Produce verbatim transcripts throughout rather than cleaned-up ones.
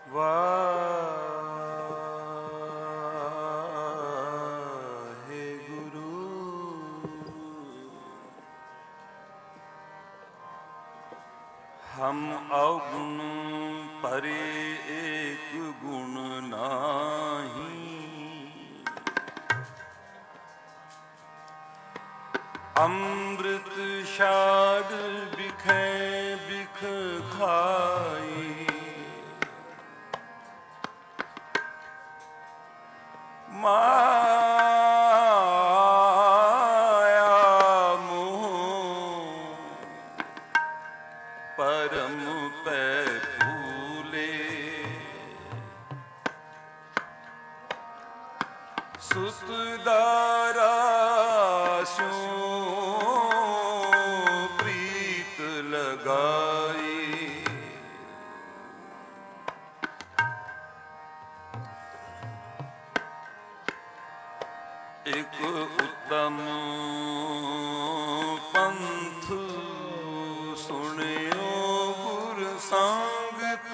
ਵਾਹਿਗੁਰੂ। ਹਮ ਔਗੁਣ ਪਰੇ ਏਕ ਗੁਣ ਨਾਹੀ, ਅੰਮ੍ਰਿਤ ਛਾੜ ਬਿਖੈ ਬਿਖ ਖਾਈ, ਮਾਇਆ ਮੋਹ ਪਰਮ ਪੈ ਭੂਲੇ, ਸੁਤ ਦਾਰਾ ਸਿਉ ਪ੍ਰੀਤ ਲਗਾਈ, ਇਕ ਉਤਮ ਪੰਥ ਸੁਣਿਓ ਗੁਰ ਸੰਗਤ,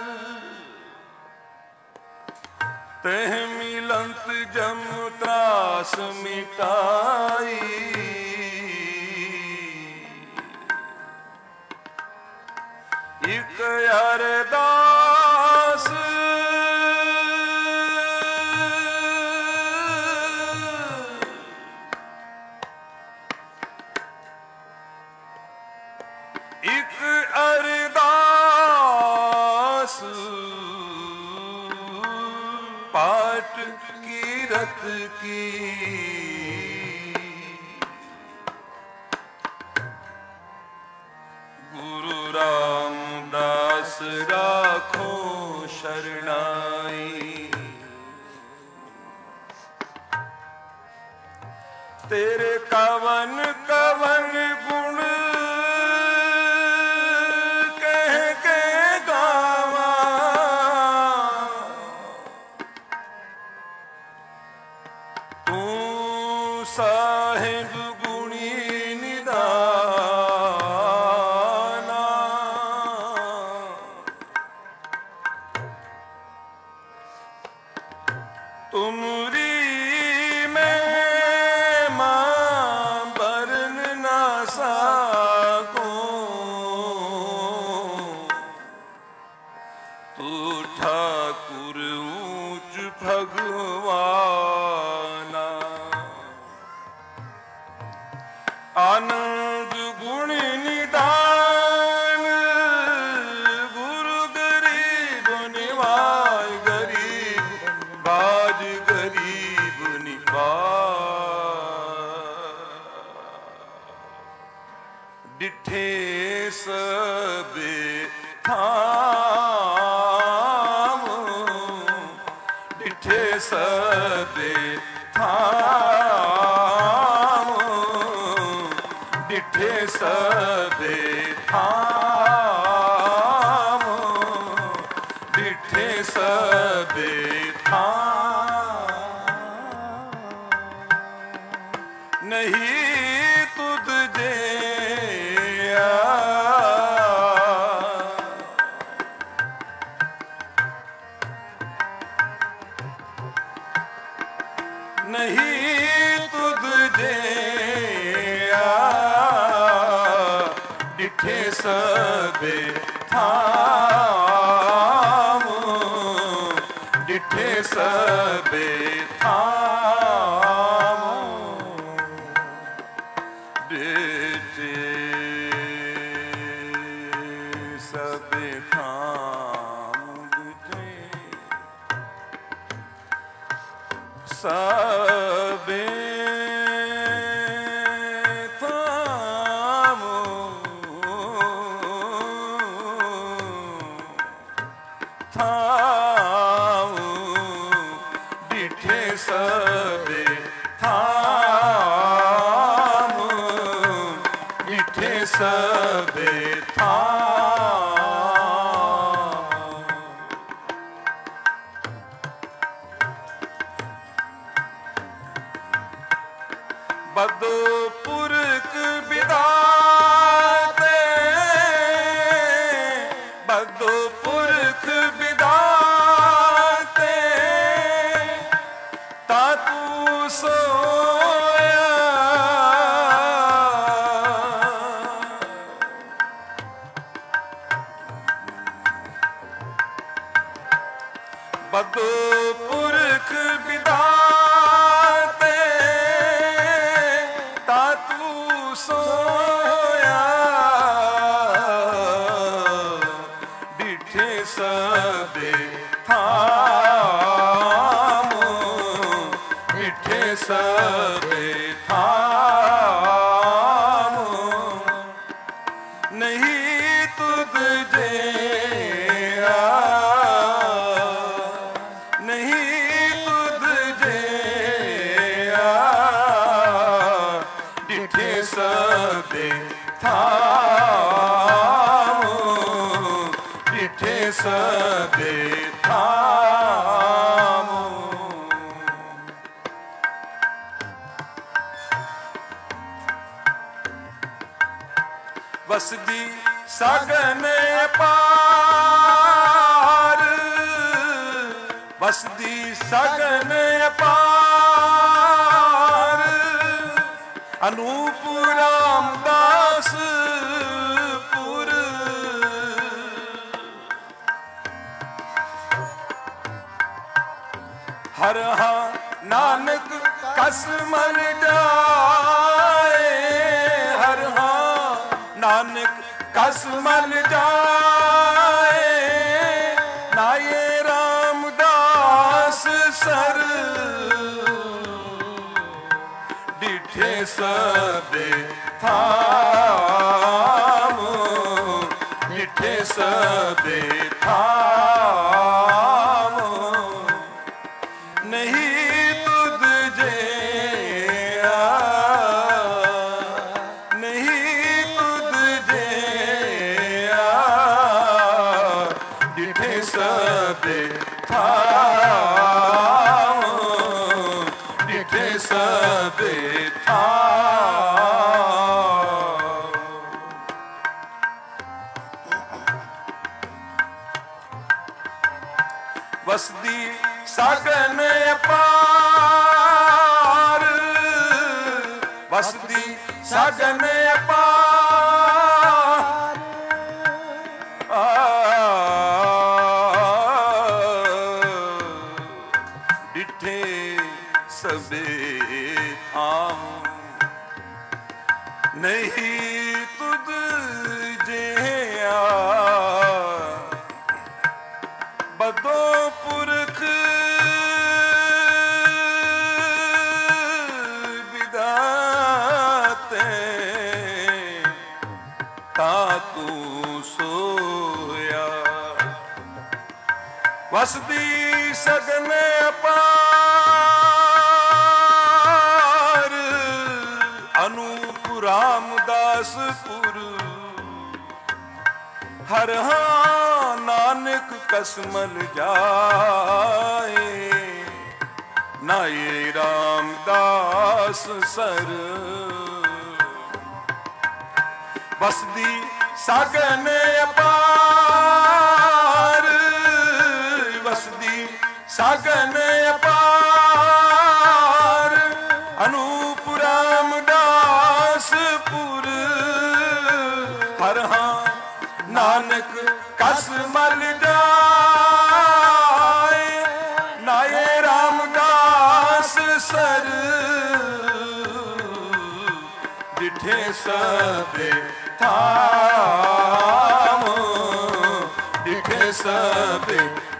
ਤਹਿ ਮਿਲੰਤ ਜਮ ਤਰਾਸ ਮਿਟਾਈ, ਇਕ ਅਰਦਾਸ ਇਕ ਅਰਦਾਸ ਪਾਠ ਕੀਰਤ ਕੀ, ਗੁਰੂ ਰਾਮਦਾਸ ਰਾਖੋ ਸ਼ਰਣਾਈ, ਤੇਰੇ ਕਵਨ ਕਵਨ ਗੁਣ ਕਹਿ ਕੇ ਗਾਵਾਂ, ਤੂੰ ਸਾਹਿਬ ਗੁਣੀ ਨਿਦਾਨਾ, ਤੁਮਰੀ ठाकुर ऊंच भगवाना, आनंद गुण निदान, गुरु गरीब निवाज गरीब बाज गरीब निवाज, डिठे सबे थाम, डिठे सबे थाम, डिठे सबे थाम, डिठे सबे थाम, नहीं तुझ जिया नहीं तुझ जिया, डिठे सबे थाम, डिठे सबे थाम, डिठे सबे थाम, डिठे सबे थाम, थाम, डिठे सबे थाम, डिठे सबे थाम, बदो पुरख विदाते, बदो पुरख विदाते, ਬਦੋ ਪੁਰਖ ਵਿਦਾਤੇ ਤਾ ਤੂੰ ਸੋਇਆ ਡਿਠੇ ਸਭੇ ਥਾਮ ਡਿਠੇ ਸਭੇ ਥਾਮ ਨਹੀਂ ਤੁਧ ਜਿਹਾ ਨਹੀਂ ਤੁਧ ਜਿਹਾ ਡਿਠੇ ਸਭੇ ਥਾਮ ਡਿਠੇ ਸਭੇ ਥਾਮ ਵਸਦੀ ਸਗਨ ਅਪਾਰ ਵਸਦੀ ਸਗਨ ਅਪਾਰ ਅਨੂਪ ਰਾਮਦਾਸ ਪੁਰ ਹਰ ਹਾਂ ਨਾਨਕ ਕਸ ਮਨ ਜਾਏ ਹਰ ਹਾਂ ਨਾਨਕ ਕਸ ਮਨ ਜਾਏ ਨਾਏ ਰਾਮਦਾਸ ਸਰ ਡਿਠੇ ਸਭੇ ਥਾਮ ਡਿਠੇ ਸਭੇ ਥਾਮ ਨਹੀਂ ਤੁਧ ਜਿਹਾ ਨਹੀਂ ਤੁਧ ਜਿਹਾ ਡਿਠੇ ਸਭੇ ਥਾਮ ਡਿਠੇ ਸਭੇ ਥਾਮ ਵਸਦੀ ਸਗਨ ਅਪਾਰ ਵਸਦੀ ਸਗਨ ਅਪਾਰ ਡਿਠੇ ਸਭੇ ਥਾਮ ਨਹੀਂ ਤੁਧ ਜਿਹਾ ਬਦੋ ਪੁਰਖ ਵਿਦਾਤੇ ਤਾ ਤੂੰ ਸੋਇਆ ਵਸਦੀ ਸਗਨ ਅਪਾਰ ਅਨੂਪ ਰਾਮਦਾਸ ਪੁਰ ਹਰ ਹਾਂ ਨਾਨਕ ਕਸਮਲ ਜਾਏ ਨਾਏ ਰਾਮਦਾਸ ਸਰ ਵਸਦੀ ਸਗਨ ਅਪਾਰ ਵਸਦੀ ਸਗਨ ਅਪਾਰ ਅਨੂਪ ਰਾਮਦਾਸ ਪੁਰ ਹਰ ਹਾਂ ਨਾਨਕ ਕਸ ਮਲ ਜਾਏ ਨਾਏ ਰਾਮਦਾਸ ਸਰ ਡਿਠੇ ਸਭੇ ਥਾਮ ਡਿਠੇ ਸਭੇ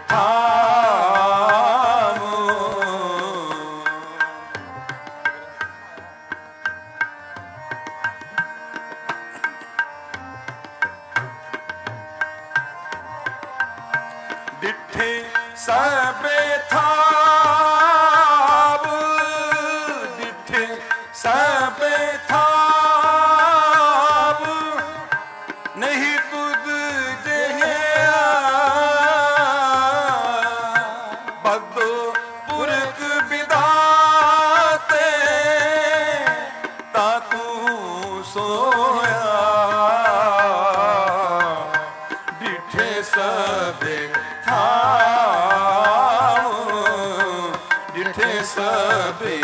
ਥਾਮ ਡਿਠੇ ਸਭੇ ਥਾਮ ਡਿਠੇ ਸਭੇ ਥਾਮ ਨਹੀਂ ਤੁਧ ਜਿਹਾ ਬਦੋ ਪੁਰਖ ਵਿਦਾਤੇ ਤਾ ਤੂੰ ਸੋਇਆ ਡਿਠੇ ਸਭੇ ਥਾਮ ਡਿਠੇ ਸਭੇ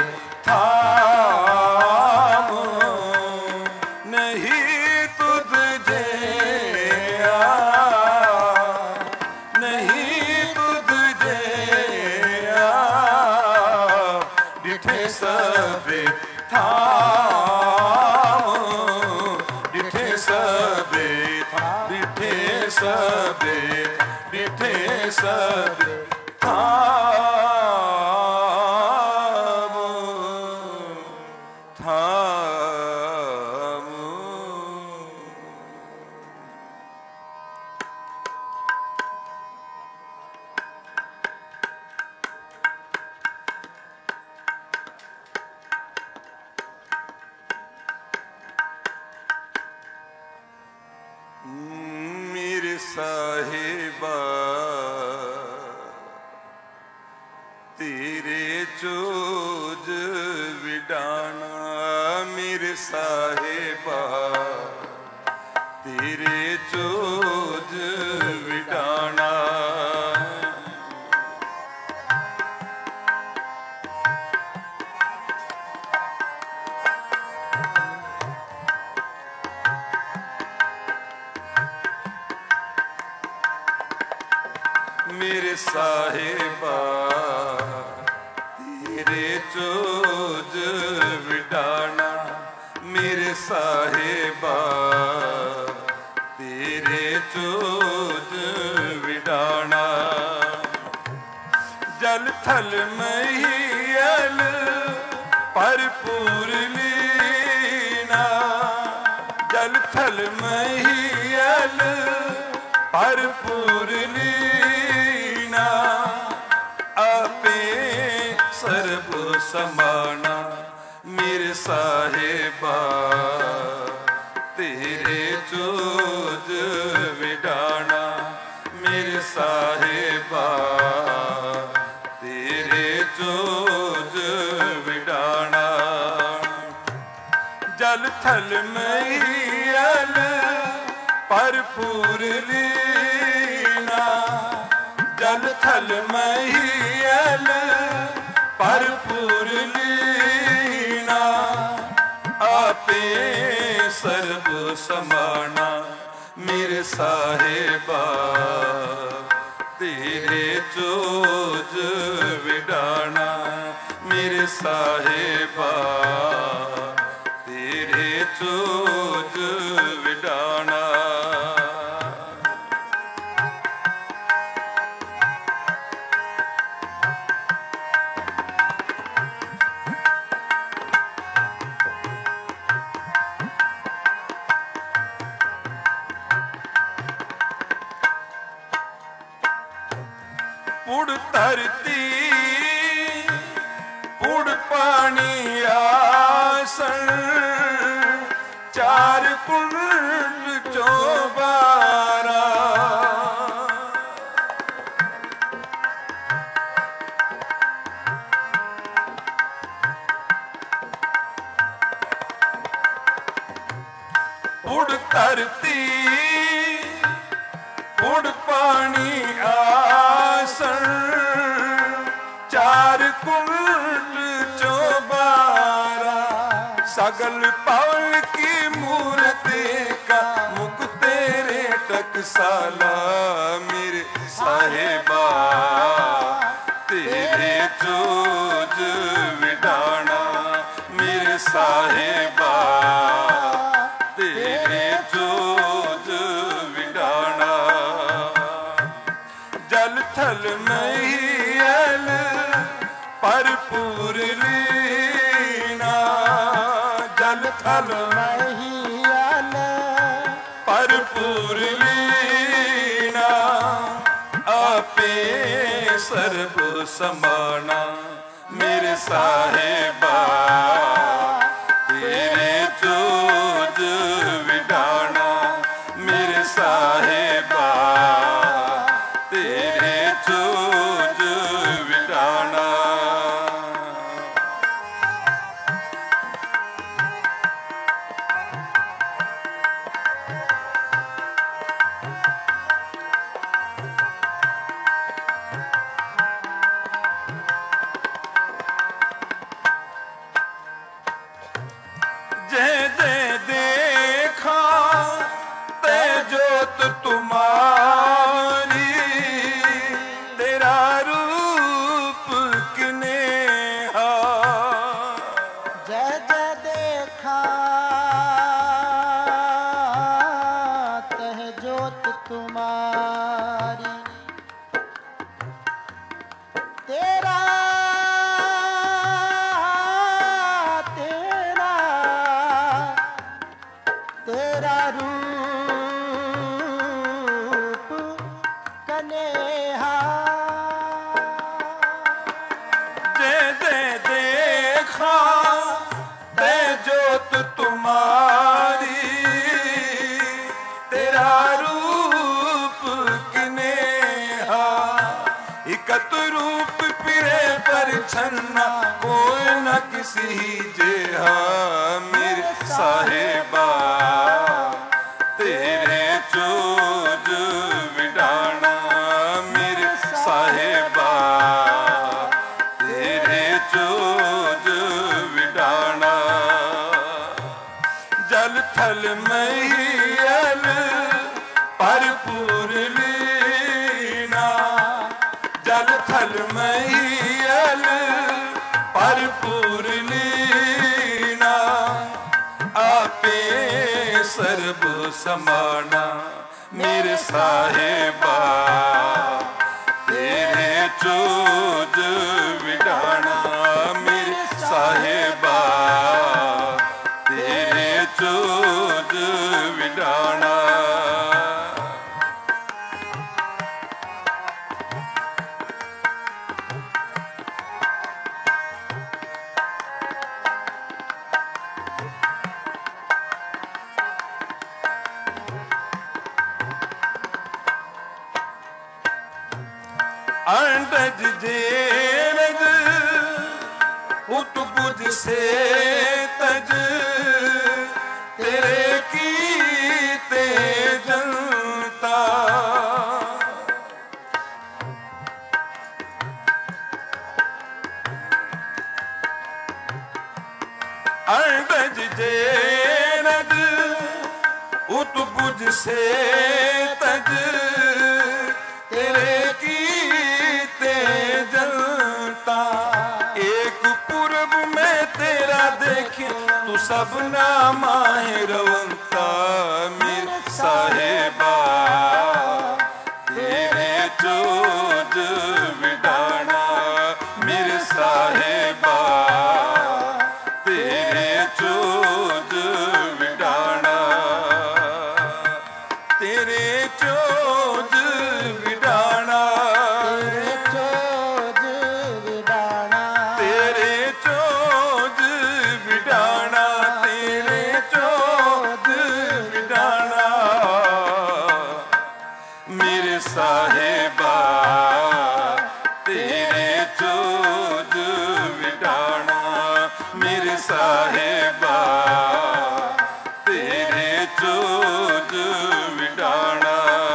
ਥਾਮ ਨਹੀਂ ਤੁਧ ਜਿਹਾ ਨਹੀਂ ਤੁਧ ਜਿਹਾ डिठे सबे थाम, डिठे सबे थाम, डिठे सबे, डिठे सबे थाम, थाम। मेरे साहिबा तेरे चोज विडाना, मेरे साहिबा तेरे चोज विडाना। मेरे साहिबा तेरे चोज विडाना, मेरे साहिबा तेरे चोज विडाना। जल थल महियल भरपूर लीना, जल थल महियल भरपूर लीना। आपे सर्व समाना, मेरे साहिबा तेरे चोज विडाना, मेरे साहिबा तेरे चोज विडाना। जल थल महियल भरपूर लीना, जल थल महियल भरपूर लीना। आपे सर्व समाना, मेरे साहिबा तेरे चोज विडाना, मेरे साहिबा तेरे चोज विडाना। पुड़ धरती पुड़ पानी आसन, चार कुंड चौबारा। पुड़ धरती पुड़ पानी आसन, चार कुंड चौबारा। सगल पवन की मूर्ति का मुख तेरे टकसाला, मेरे साहिबा तेरे चोज विडाना, मेरे साहिबा तेरे चोज विडाना। जल थल महियल भरपूर लीना, जल थल महियल भरपूर लीना। आपे सर्व समाना, मेरे साहिबा तेरे चोज विडाना, मेरे साहिबा तेरे चोज विडाना। जय जय देखा ते जोत तुम्हारी, नेहा जे दे देखा ते जोत तुम्हारी, तेरा रूप किनेहा। इकत रूप पिरे पर छन्ना, कोई न किसी जेहा। मेरे साहिबा तेरे चोज विडाना, मेरे साहिबा तेरे चोज विडाना। जल थल मैयल भरपूर लीना, जल थल मैयल भरपूर लीना। आपे सर्ब समाना, मेरे साहिबा तेरे चोज विडाना, मेरे साहिबा तेरे चोज विडाना। अंडज जेरज उतबुज से तज, तेरे की ते जनता। अंडज जेरज उतबुज से तज, तेरे की ते जनता। एक पूरब में तेरा देखे, तू सबना माहे रवंता। मेरे साहिबा तेरे चोज विडाना, मेरे साहिबा तेरे चोज विडाना। तेरे चोज विडाना, तेरे चोज विडाना, तेरे चोज विडाना, तेरे चोज विडाना। मेरे साहिबा तेरे चोज विडाना, मेरे साहिबा तेरे चोज विडाना।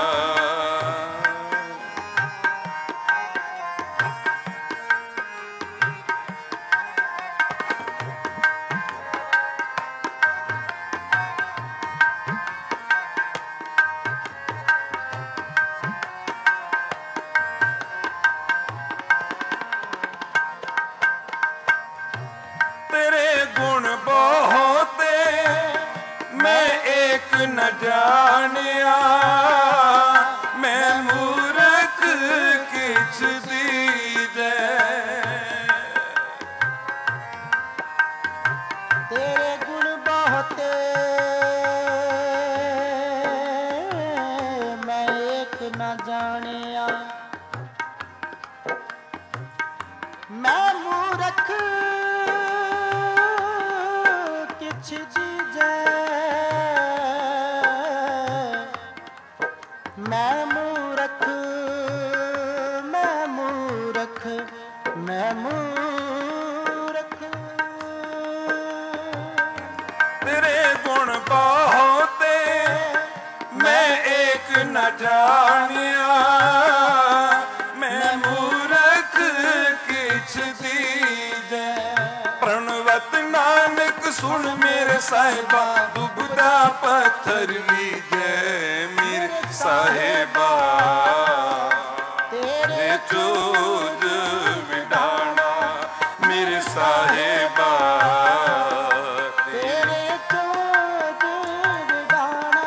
तेरे गुण बहुते मैं एक न जानिया, मैं मूर्ख किछ दीजे। तेरे गुण बहुते मैं एक न जानिया, मैं मूर्ख किछ दीजे। मैं मूर्ख, मैं मूर्ख, मैं मूर्ख। तेरे गुण बहुते मैं एक न जानिया, मैं मूर्ख किछ दीजे। प्रणवत नानक सुन मेरे साहिबा, दुबदा पत्थर लीजे। मेरे साहिबा तेरे चोज विडाना, मेरे साहिबा तेरे चोज विडाना।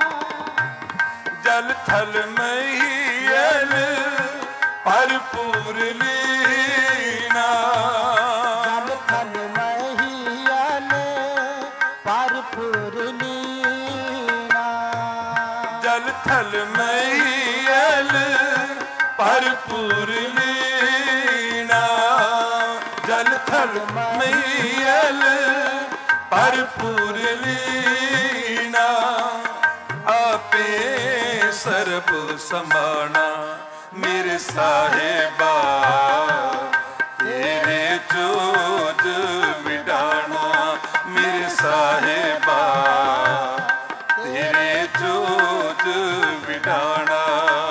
जल थल मैयल भरपूर लीना, जल थल महियल भरपूर लीना। जल थल मैयल भरपूर लीना जल थल मैयल भरपूर लीना आपे सर्ब समाना मेरे साहेबा तेरे जोज विडाना मेरे साहेबा तेरे जोज विडाना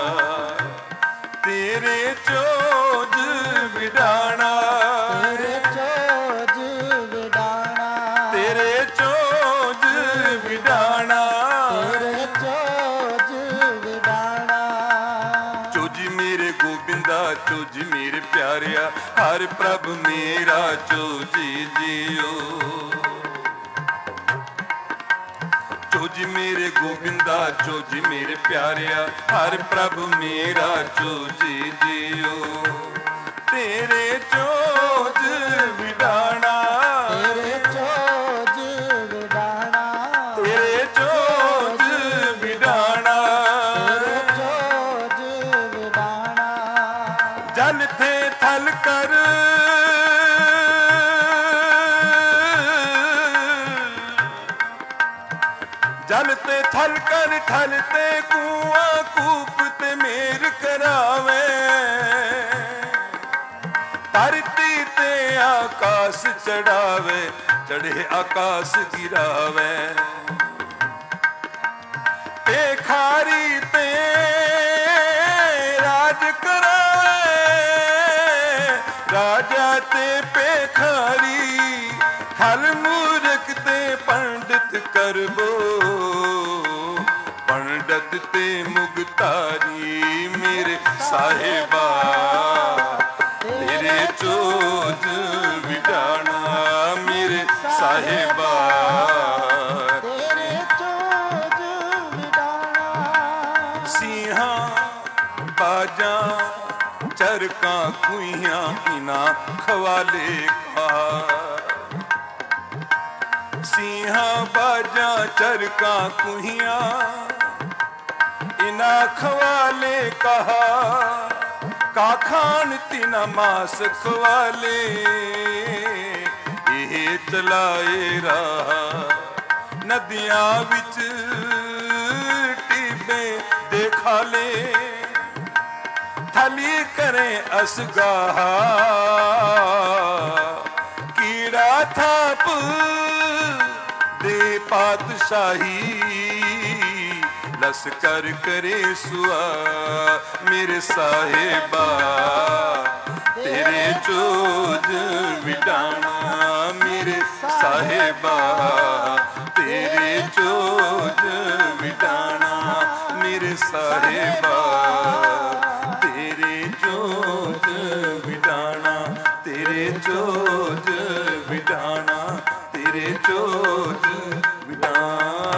तेरे जोज विडाना तेरे चोज विडाना तेरे जोज विडाना तेरे चोज विडाना चोजी मेरे गोबिंदा चोजी मेरे प्यारिया हर प्रभ मेरा चोजी जियो चोजी मेरे गोबिंदा चोजी मेरे प्यारिया हर प्रभु मेरा चोजी जियो तेरे चोज विडाना तेरे चोज विडाना तेरे चोज विडाना तेरे चोज विडाना जल थे थल कर जलते थल कर ठलते कुआं कूपते मेर करावे धरती ते आकाश चढ़ावे चढ़े आकाश गिरावे पेखारी ते राज करावे राजा ते पेखारी खल मूर्ख ते पंडित करबो पंडित ते मुगतारी मेरे साहेबा तेरे चोज विडाना मेरे साहेबा तेरे चोज विडाना सिंहा बाजा चरका कुइयां इना खवाले खा सिंहा बाजा चरका कुहिया इना खवाले कहा का खान तिना मास खवाले ये चलाए रहा नदियां विच टिबे देखा ले थली करें असगाहा कीड़ा थाप दे पातशाही लश्कर करे सुआ मेरे साहेबा तेरे चोज विडाना मेरे साहेबा तेरे चोज विडाना मेरे साहेबा तेरे चोज विडाना तेरे चोज विडाना तेरे चोज विडाना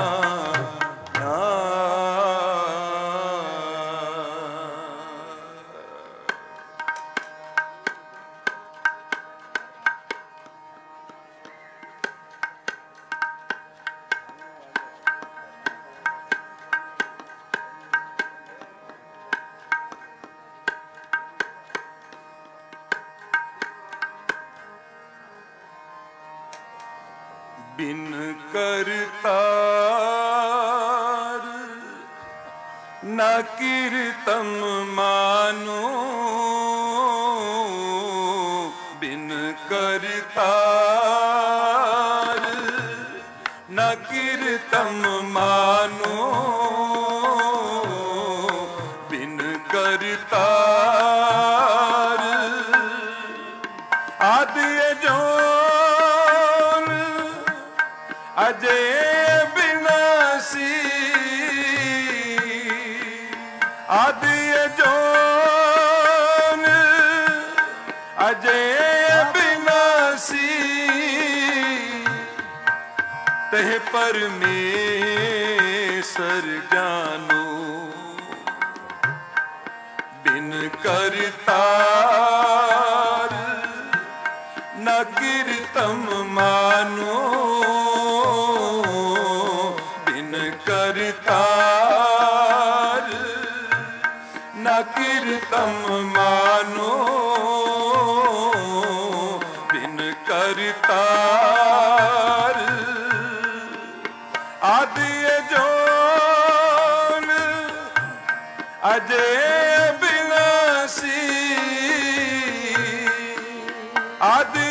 बिन करतार न कीर्तन मानो बिन करतार न कीर्तन मानो बिन करतार आदि जो अजय विनाशी आदि जोन अजय विनाशी तह परमेश्वर जानो बिन करतार न कीर्तन मानो करतार न कीर्तन तम मानो बिन करतार आदि जोन अजय बिनासी आदि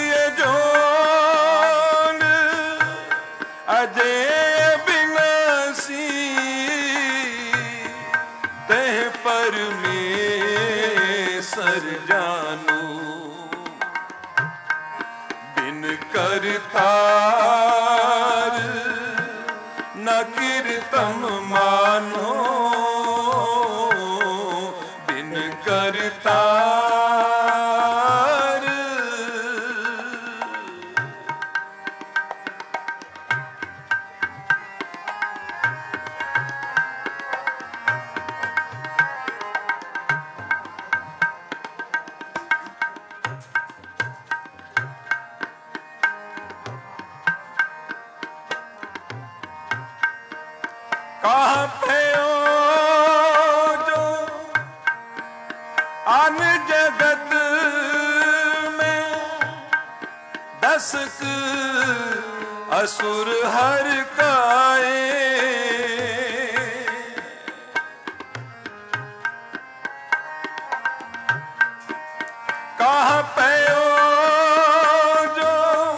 जोन अजय बिनासी तह परमेश्वर जानो बिन करतार न कीर्तन मानो बिन करतार कहाँ पे हो जो आन जगत में दसक असुर हर काए कहाँ पे हो जो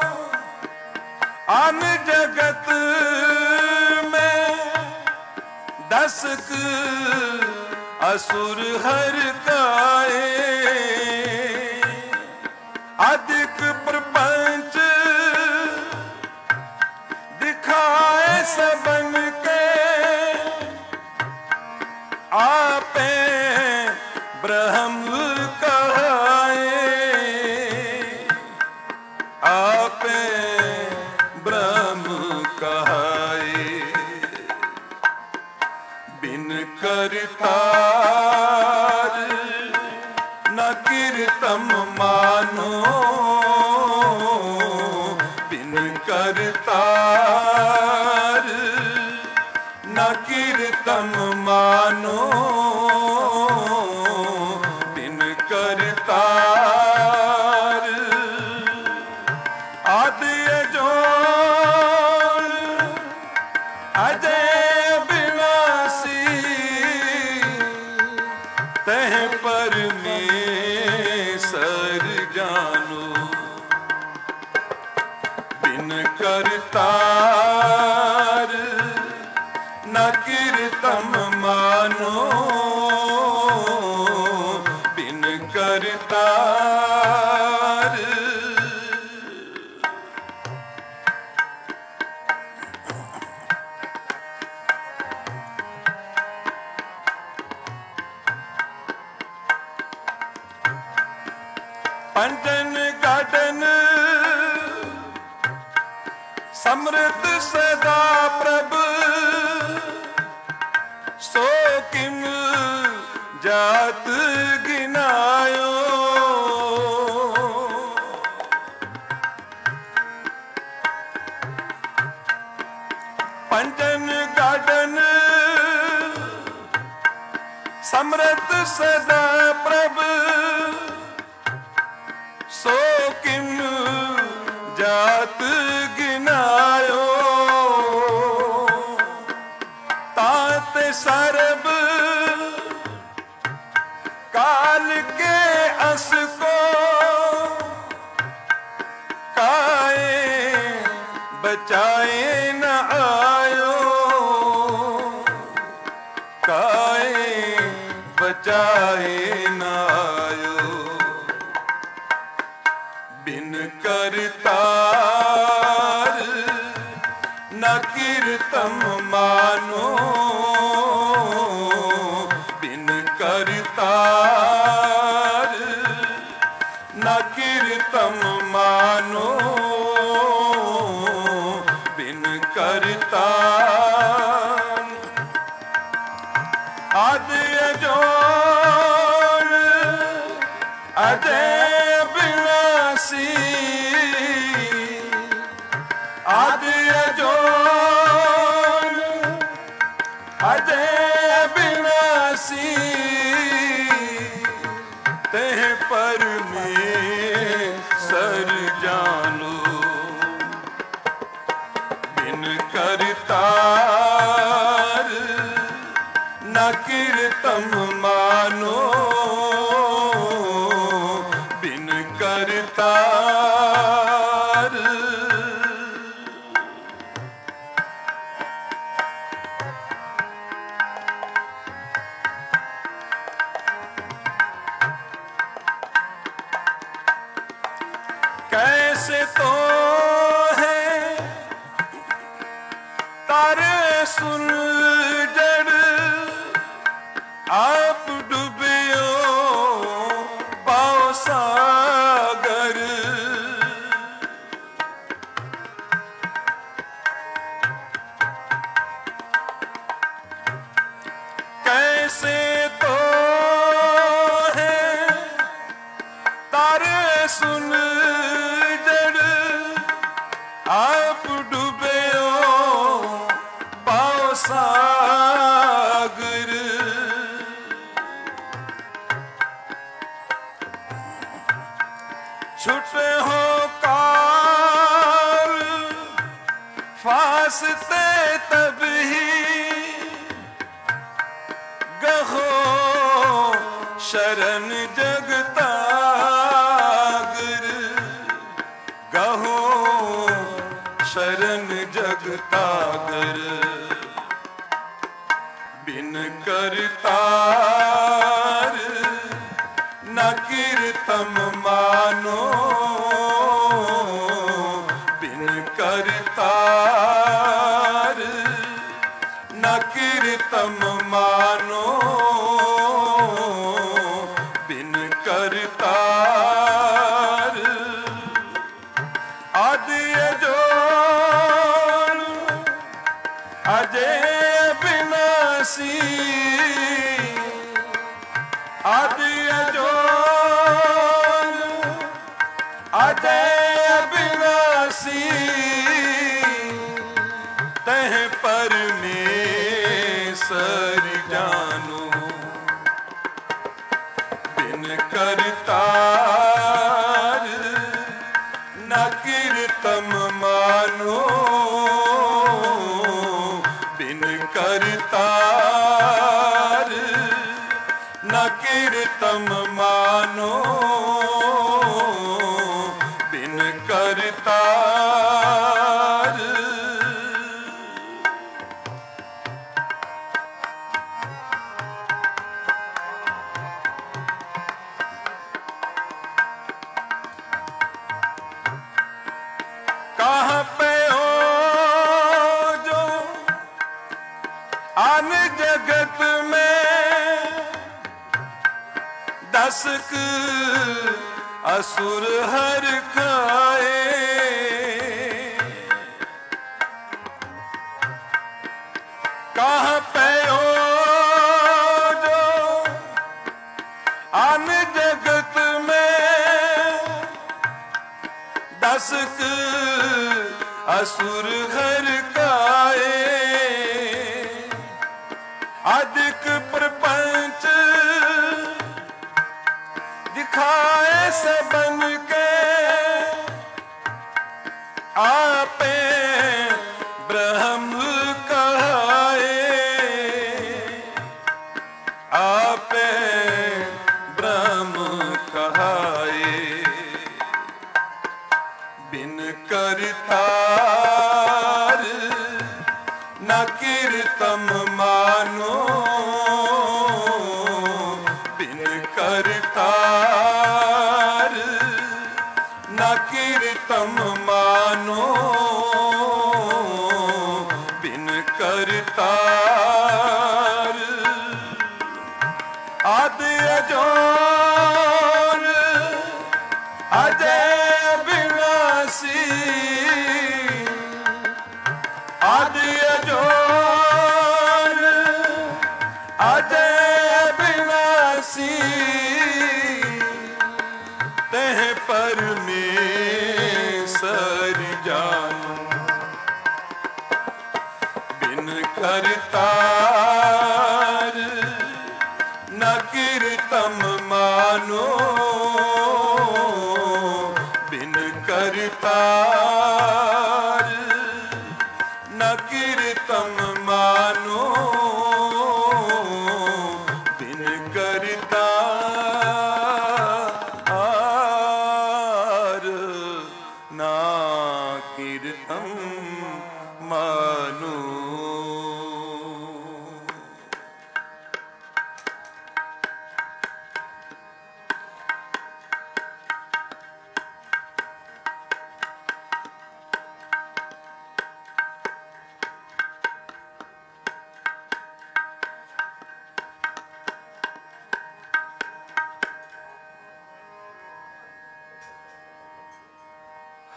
आन जगत दसक असुर हर काए अधिक प्रपंच दिखाए सबन के आपे ब्रह्म कहाए आपे ब्रह्म कहाए बिन करतार न कीर्तम मानो बिन करतार न कीर्तम मानो बिन करतार आदि जोन अजय तह परमेश्वर जानो बिन करतार न कीर्तन मानो बिन करतार पंजन गाडन समृत सदा प्रभ सो किम जात गिनायो पंजन गाडन समृत सदा प्रभ सो किम जात गिनायो तात सरब काल के अस को काए बचाए न आयो काए बचाए न आयो बिन करतार न कीर्तन मानो बिन करतार न कीर्तन मानो बिन करतार आदि जोन अजय बिनासी आदि जोन अजय बिनासी तेह परमेश्वर जानो। बिन करतार न कीर्तन मानो, बिन करतार। कैसे तो है तारे सुलझड़, आप डूबियो पाओ सागर। कैसे तो है तारे सुलझड़, आप डूबे हो पाओ सागर। छुटे हो काल फासते तब ही, गहो शरण जगतागर। गहो शरण जगतागर। बिन करतार न कीर्तन मानो, बिन करतार न कीर्तन मानो, बिन करतार। आदि अजोड़ अजय विनाशी, आदि अजोड़ अजय विनाशी, तह परमेश्वर जानो। बिन करतार न कीर्तन मानो, बिन करतार न कीर्तन मानो, बिन करतार। कहाँ पे हो जो आन जगत में, दसक असुर हर खाए। कहाँ पे हो जो आन जगत में, दसक असुर हर खाए। अधिक प्रपंच दिखाए सबन के, आपे ब्रह्म कहाए। आपे ब्रह्म कहाए। बिन करतार न कीर्तन मानो, बिन करतार न कीर्तन मानो, बिन करतार। आदि अजोर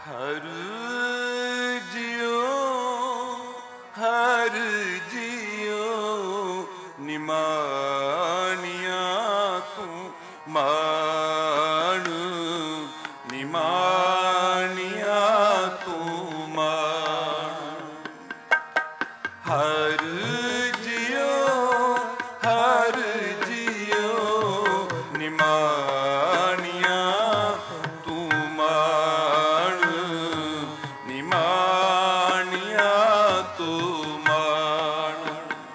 ਹਰ ਜਿਉ ਹਰ ਜਿਉ ਨਿਮਾਣਿਆ ਤੂੰ ਮਾਣ ਨਿਮਾਣਿਆ ਤੂੰ ਮਾਣ ਹਰ ਜਿਉ ਹਰ ਜਿਉ ਨਿਮਾਣਿਆ ਤੂੰ ਮਾਣ ਨਿਮਾਣਿਆ ਤੂੰ ਮਾਣ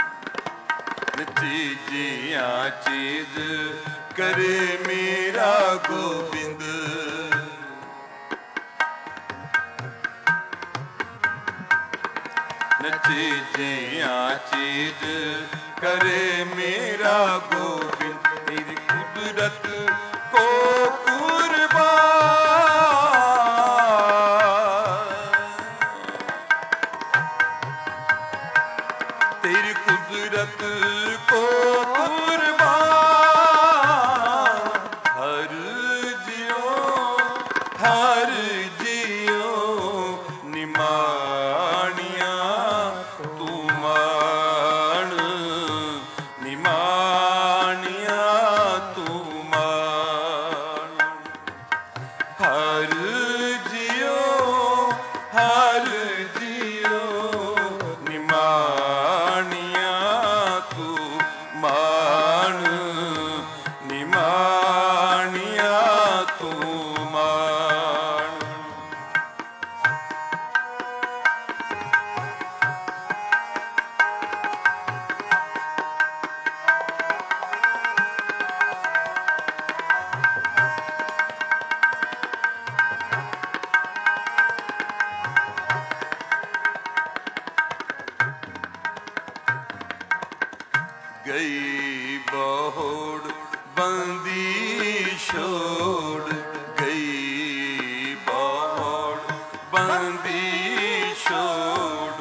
ਚੀਜ਼ੀਆਂ ਚੀਜ਼ ਕਰੇ ਮੇਰਾ ਗੋਬਿੰਦ ਚੀਜ਼ੀਆਂ ਚੀਜ਼ ਕਰੇ ਮੇਰਾ ਗੋਬਿੰਦ ਤੇਰੀ ਕੁਦਰਤ ਕੋ ਕੁਰਬਾਨ ਤੇਰੀ ਕੁਦਰਤ ਕੋ ਕੁਰਬਾਨ ਹਰ ਜਿਉ ਹਰ ਜਿਉ ਨਿਮਾਣਿਆ ਤੂੰ ਮਾਣ ਨਿਮਾਣਿਆ ਤੂੰ ਮਾਣ ਹਰ ਜਿਉ ਹਰ ਜਿਉ ਨਿਮਾਣਿਆ ਤੂੰ ਮਾਣ ਨਿਮਾਣਿਆ ਤੂੰ ਮਾਣ ਗਈ ਬਹੋੜ ਬੰਦੀ ਛੋੜ ਗਈ ਬਹੋੜ ਬੰਦੀ ਛੋੜ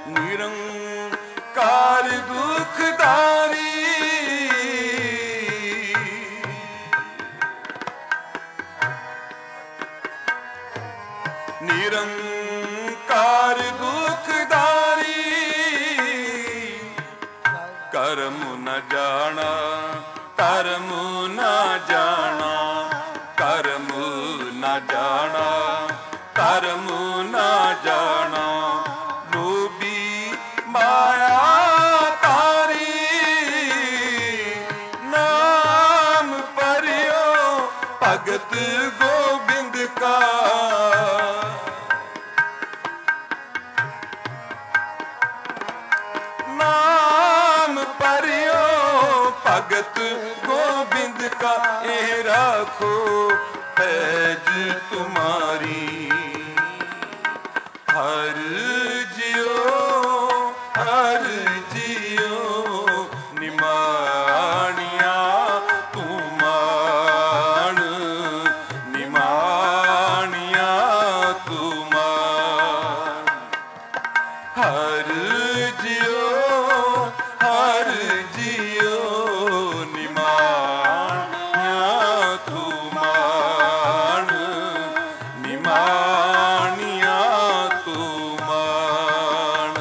ਨਿਰੰਕਾਰ ਦੁਖਦਾਰੀ ਨਿਰੰਕਾਰ ਦੁਖਦਾਰੀ ਕਰਮ ਨ ਜਾਣਾ ਕਰਮ ਨ ਜਾਣਾ ਕਰਮ ਨ ਜਾਣਾ ਕਰਮ ਨ ਜਾਣਾ ਲੋਭੀ ਮਾਇਆ ਤਾਰੀ ਨਾਮ ਪਰਿਓ ਭਗਤ ਗੋਬਿੰਦ ਕਾ ਨਾਮ ਪਰਿਓ ਭਗਤ ਗੋਬਿੰਦ ਕਾ ਇਹ ਰਾਖੋ ਪੈਜ ਤੁਮਾਰੀ ਹਰ ਜਿਉ ਹਰ ਜਿਉ ਨਿਮਾਣਿਆ ਤੂੰ ਮਾਣ ਨਿਮਾਣਿਆ ਤੂੰ ਮਾਣ ਹਰ ਜਿਉ ਹਰ ਜਿਉ ਨਿਮਾਣਿਆ ਤੂੰ ਮਾਣ ਨਿਮਾਣਿਆ ਤੂੰ ਮਾਣ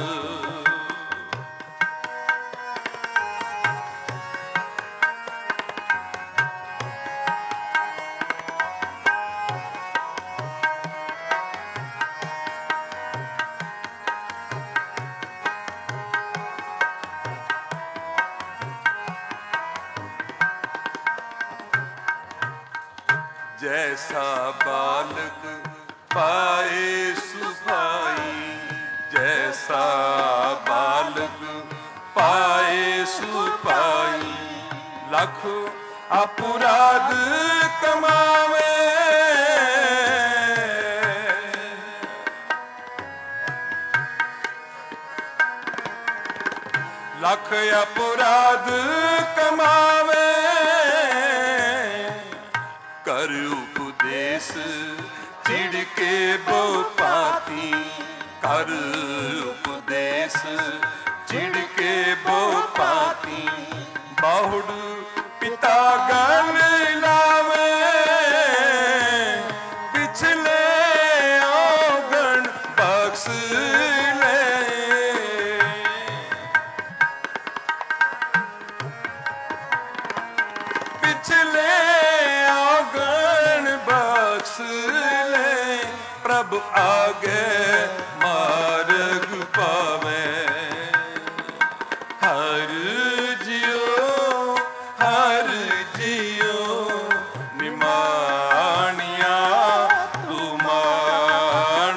जैसा बालक पाए सुभाई जैसा बालक पाए सुभाई लख अपराध कमावे लख अपराध कमावे कर उपदेश चिड़ के बो पाती कर उपदेश चिड़ के बो पाती बाहुड़ पिता गन लावे पिछले ओ ਪ੍ਰਭ ਆਗੇ ਮਾਰਗ ਪਾਵੇ। ਹਰ ਜਿਉ ਹਰ ਜਿਉ ਨਿਮਾਣਿਆ ਤੂੰ ਮਾਣ,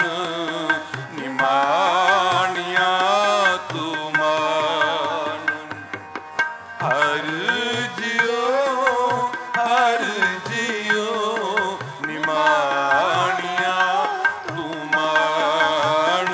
ਨਿਮਾਣਿਆ ਤੂੰ ਮਾਣ। ਹਰ ਜਿਉ ਹਰ ਜਿਉ ਨਿਮਾਣਿਆ ਤੂੰ ਮਾਣ,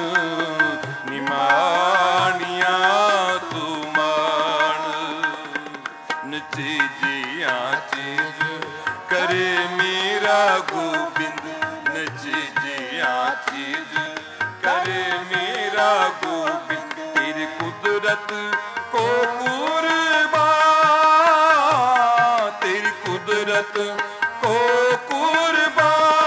ਨਿਮਾਣਿਆ ਤੂੰ ਮਾਣ। ਨਚੀ ਜੀਆਂ ਚੀਜ਼ ਕਰੇ ਮੇਰਾ ਗੋਬਿੰਦ, ਨਚੀ ਜੀਆਂ ਚੀਜ਼ ਕਰੇ ਮੇਰਾ ਗੋਬਿੰਦ। ਤੇਰੀ ਕੁਦਰਤ ਕੋ ਕੁਰਬਾਨ, ਤੇਰੀ ਕੁਦਰਤ ਕੋ ਕੁਰਬਾਨ।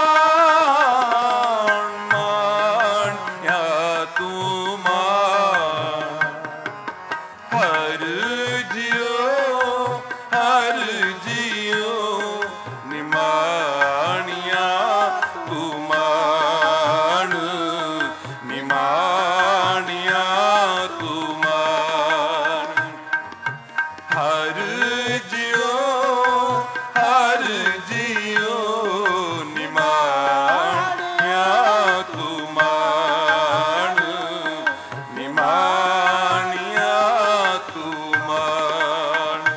ਮਾਣਿਆ ਤੂੰ ਮਾਣ। ਹਰ ਜਿਉ ਹਰ ਜਿਉ ਨਿਮਾਣਿਆ ਤੂੰ ਮਾਣ, ਨਿਮਾਣਿਆ ਤੂੰ ਮਾਣ। ਹਰ ਜਿਉ ਹਰ ਜਿਉ ਨਿਮਾਣਿਆ ਤੂੰ ਮਾਣ, ਨਿਮਾਣਿਆ ਤੂੰ ਮਾਣ।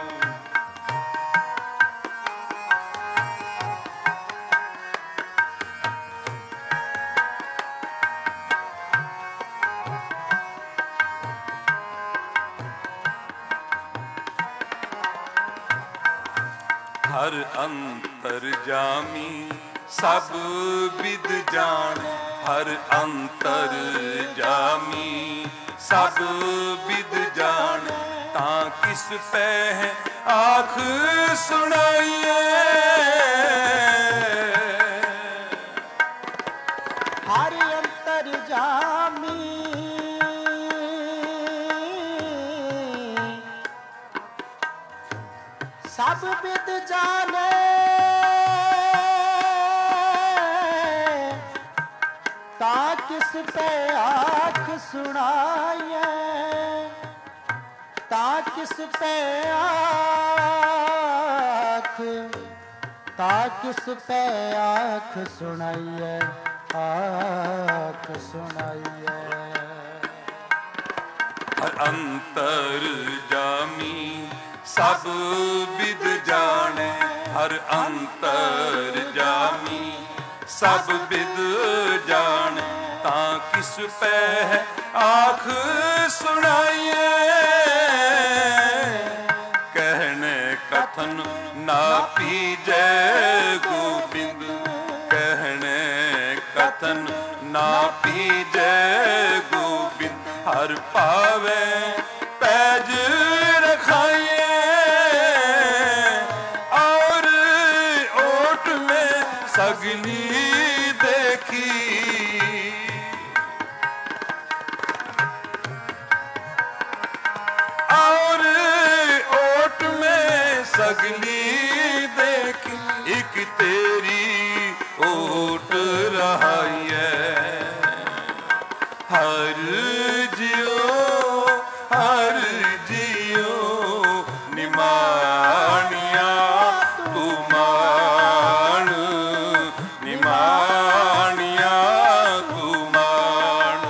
ਹਰ ਅੰਤਰ ਜਾਮੀ ਸਭ ਵਿਦ ਜਾਣ, ਹਰ ਅੰਤਰ ਜਾਮੀ ਸਭ ਵਿਦ ਜਾਣ। ਤਾਂ ਕਿਸ ਪੈ ਆਖ ਸੁਣਾਈਏ, ਹਰ ਅੰਤਰ ਜਾਮੀ ਸਭ ਵਿਦ ਜਾਣੇ। ਤਾਂ ਕਿਸ ਤੇ ਆਖ ਸੁਣਾਈਏ, ਤਾਂ ਕਿਸ ਤੇ ਆਖ, ਤਾਂ ਕਿਸ ਤੇ ਆਖ ਸੁਣਾਈਏ, ਆਖ ਸੁਣਾਈਏ। ਹਰ ਅੰਤਰ ਜਾਮੀ ਸਭ ਵਿਦ ਜਾਣੈ, ਹਰ ਅੰਤਰ ਜਾਮੀ ਸਭ ਵਿਦ ਜਾਣੈ। ਤਾਂ ਕਿਸ ਪੈ ਆਖ ਸੁਣਾਈਏ, ਕਹਿਣੇ ਕਥਨ ਨਾ ਪੀਜੈ ਗੋਬਿੰਦ, ਕਹਿਣੇ ਕਥਨ ਨਾ ਪੀਜੈ ਗੋਬਿੰਦ। ਹਰ ਪਾਵੇ ਪੈਜ ਰਖਾਈਏ, और ओट में सगली देखी। और ओट में सगली देखी, एक तेरी ओट रहाई है। हर जियो हर जियो निमाणिया तू माण, निमाणिया तू माण।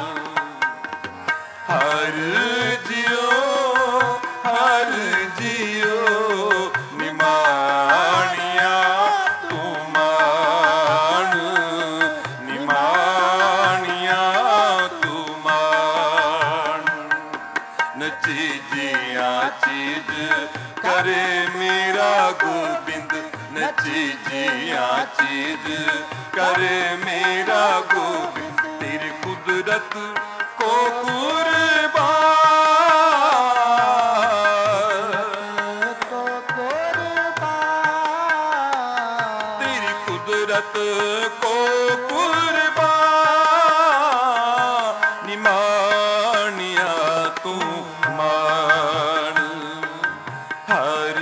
हर जियो हर जियो निमाणिया तू माण, निमाणिया तू माण। नची जिया चीज करे मेरा गोबिंद, नची जिया चीज करे मेरा गोबिंद। तेरी कुदरत को कुर्बान, को कुर्बान। तेरी कुदरत को कुर्बान। निमाणिया तू माण। हर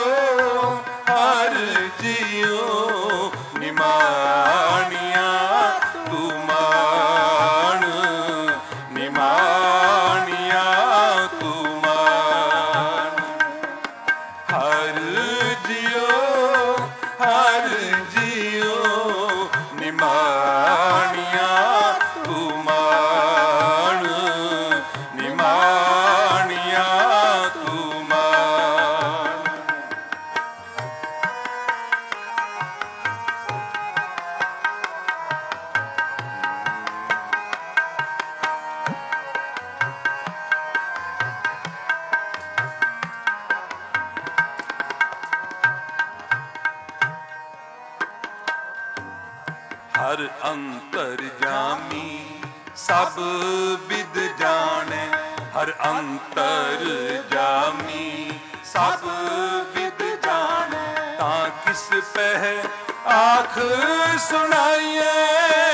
जियो हर जियो निमाणिया ਹਰ ਜੀਓ ਨਿਮਾਣਿਆ ਤੂੰ ਮਾਣ, ਨਿਮਾਣਿਆ ਤੂੰ ਮਾਣ। ਹਰ ਅੰਤਰ ਜਾਮੀ ਸਭ ਵਿਦ ਜਾਣੈ, ਹਰ ਅੰਤਰ ਜਾਮੀ ਸਭ ਵਿਦ ਜਾਣੈ। ਤਾਂ ਕਿਸ ਪਹਿ ਆਖ ਸੁਣਾਈਏ,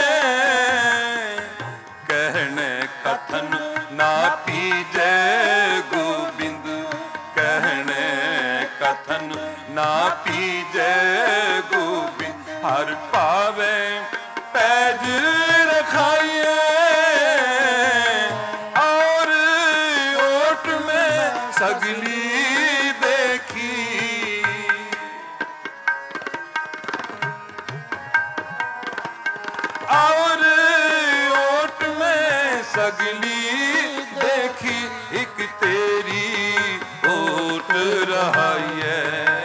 ਕਹਿਣੇ ਕਥਨ ਨਾ ਪੀਜੈ ਗੋਬਿੰਦ, ਕਹਿਣੇ ਕਥਨ ਨਾ ਪੀਜੈ ਗੋਬਿੰਦ। ਹਰ ਪਾਵੇ पैज रखाइए, और ओट में सगली देखी, और ओट में सगली देखी। एक तेरी ओट रहाइए,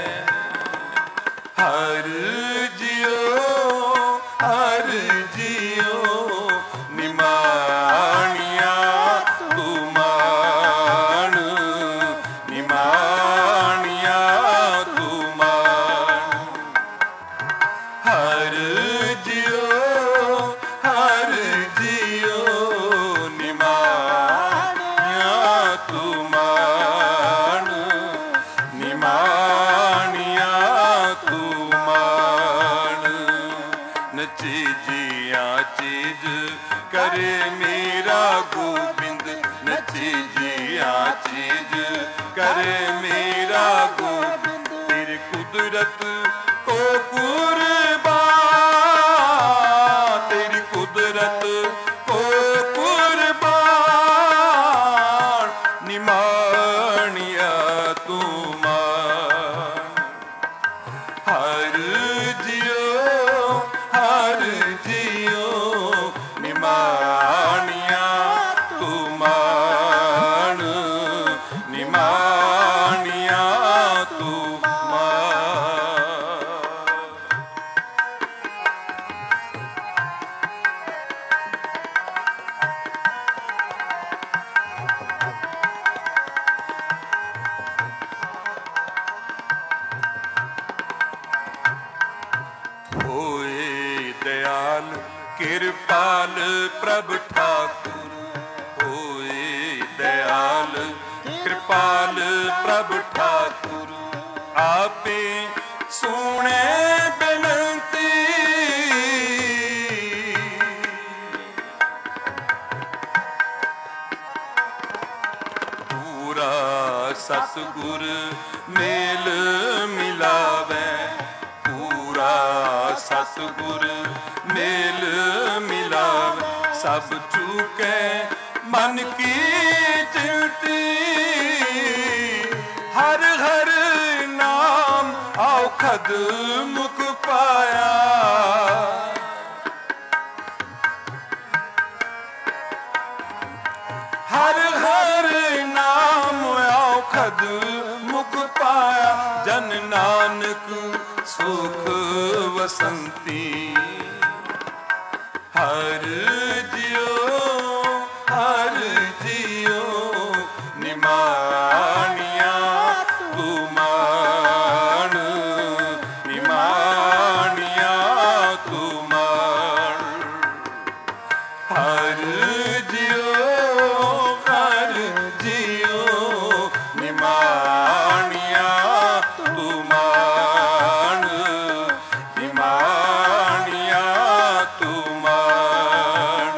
हर जियो हर जियो निमाणिया तू माण, निमाणिया तू माण। हर जियो हर जियो निमाणिया तू माण, निमाणिया तू माण। नची जिया चीज करे मेरा गोबिंद, नची जिया चीज करे मेरा गोबिंद। तेरी कुदरत को कुर्बान, तेरी कुदरत को कुर्बान, निमाणिया तू माण। हर जियो हर जियो निमाणिया तू माण, निमाणिया तू माण। होए दयाल कृपाल प्रभ ठाकुर, होए दयाल कृपाल प्रभ ठाकुर। आपे सुने बिनती, पूरा सतगुर मेल मिलावे, पूरा सतगुर मेल मिलावे। सब चूके मन की चिंती, हर हर नाम औखद मुख पाया। हर हर नाम औखद मुख पाया। जन नानक सुख वसंती, हर जियो हर जियो निमाणिया तू माण, निमाणिया तू माण। हर जियो हर जियो निमाणिया तू माण, निमाणिया तू माण।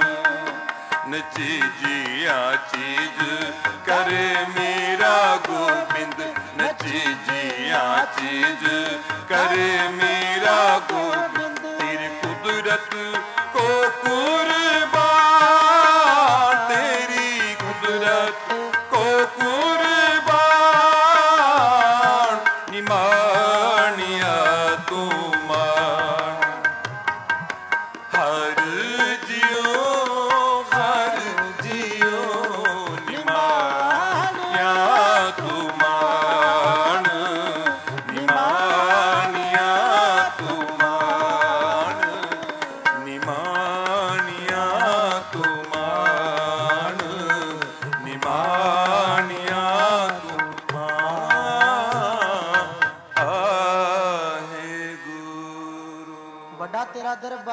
ਵੱਡਾ ਤੇਰਾ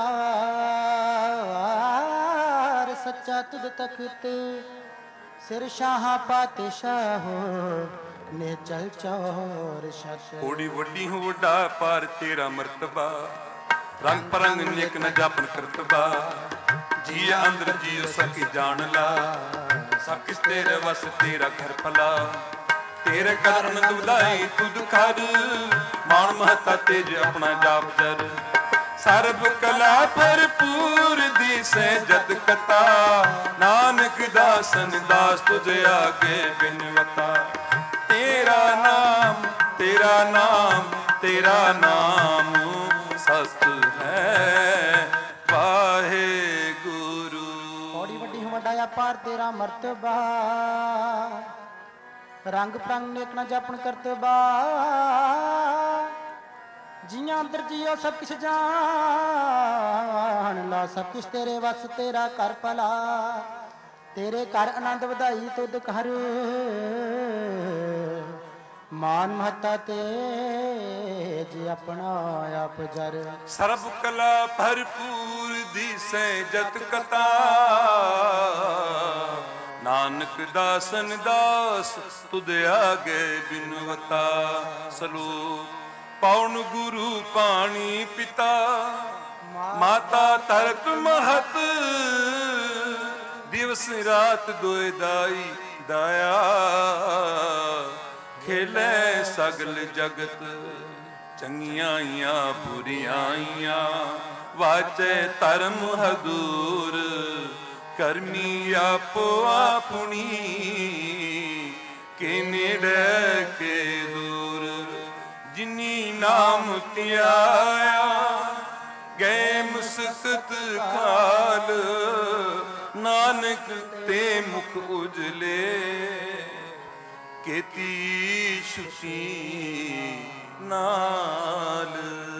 ਦਰਬਾਰ ਸੱਚਾ ਤੁਧ ਤਖਤ ਸਿਰ ਸ਼ਾਹਾਂ ਪਾਤਸ਼ਾਹੋ ਨੇ ਚਲ ਚੌਰ ਛਤ ਓੜੀ ਵੱਡੀ ਹੂੰ ਵੱਡਾ ਪਰ ਤੇਰਾ ਮਰਤਬਾ ਰੰਗ ਪਰੰਗ ਨਿਕ ਨ ਜਾਪਨ ਕਰਤਬਾ ਜੀ ਅੰਦਰ ਜੀਉ ਸਕੀ ਜਾਣ ਲਾ ਸਭ ਕਿਸ ਤੇਰੇ ਵਸ ਤੇਰਾ ਘਰ ਭਲਾ ਤੇਰੇ ਕਰਨ ਦੁਲਾਈ ਤੁਧ ਕਰ ਮਾਨ ਮਹਤਾ ਤੇਜ ਆਪਣਾ ਜਾਪ ਜਰ ਸਰਬ ਕਲਾ ਭਰਪੂਰ ਦੀਸੈ ਜਤ ਕਤਾ ਨਾਨਕ ਦਾਸਨ ਦਾਸ ਤੁਝ ਆਗੇ ਬਿਨਵਤਾ ਤੇਰਾ ਨਾਮ ਤੇਰਾ ਨਾਮ ਤੇਰਾ ਨਾਮ ਸਤ ਹੈ ਵਾਹਿਗੁਰੂ। ਬੜੀ ਵੱਡੀ ਵੱਡਾ ਅਪਾਰ ਤੇਰਾ ਮਰਤਬਾ ਰੰਗ ਪ੍ਰੰਗ ਨੇਕ ਨਾ ਜਾਪਣ ਕਰਤਬਾ ਜੀਆਂ ਅੰਦਰ ਜੀਓ ਸਭ ਕੁਛ ਜਾਣ ਲਾ ਸਭ ਕੁਛ ਤੇਰੇ ਵਸ ਤੇਰਾ ਕਰ ਭਲਾ ਤੇਰੇ ਘਰ ਆਨੰਦ ਵਧਾਈ ਤੁਧ ਕਰ ਮਾਨ ਮਹਤਾ ਤੇਜ ਆਪਣਾ ਆਪ ਜਰ ਸਰਬ ਕਲਾ ਭਰਪੂਰ ਦੀਸੈ ਜਤ ਕਤਾ ਨਾਨਕ ਦਾਸਨ ਦਾਸ ਤੁਧ ਆਗੇ ਬਿਨਵਤਾ ਸਲੋਕ ਪੌਣ ਗੁਰੂ ਪਾਣੀ ਪਿਤਾ ਮਾਤਾ ਤਰਕ ਮਹਤ ਦਿਵਸ ਰਾਤ ਦੋਇ ਦਾਈ ਦਇਆ ਖੇਲੇ ਸਗਲ ਜਗਤ ਚੰਗੀਆਂ ਆਈਆਂ ਬੁਰੀਆਂ ਆਈਆਂ ਵਾਚੇ ਧਰਮ ਹਦੂਰ ਕਰਮੀ ਆਪੋ ਆਪਣੀ ਕੇ ਨੇੜੇ ਕੇ ਦੂਰ ਜਿਨੀ ਨਾਮ ਧਿਆਇਆ ਗਏ ਮੁਸਕਤ ਖਾਲ ਨਾਨਕ ਤੇ ਮੁਖ ਉਜਲੇ ਕੀਤੀ ਸ਼ੁਸ਼ੀ ਨਾਲ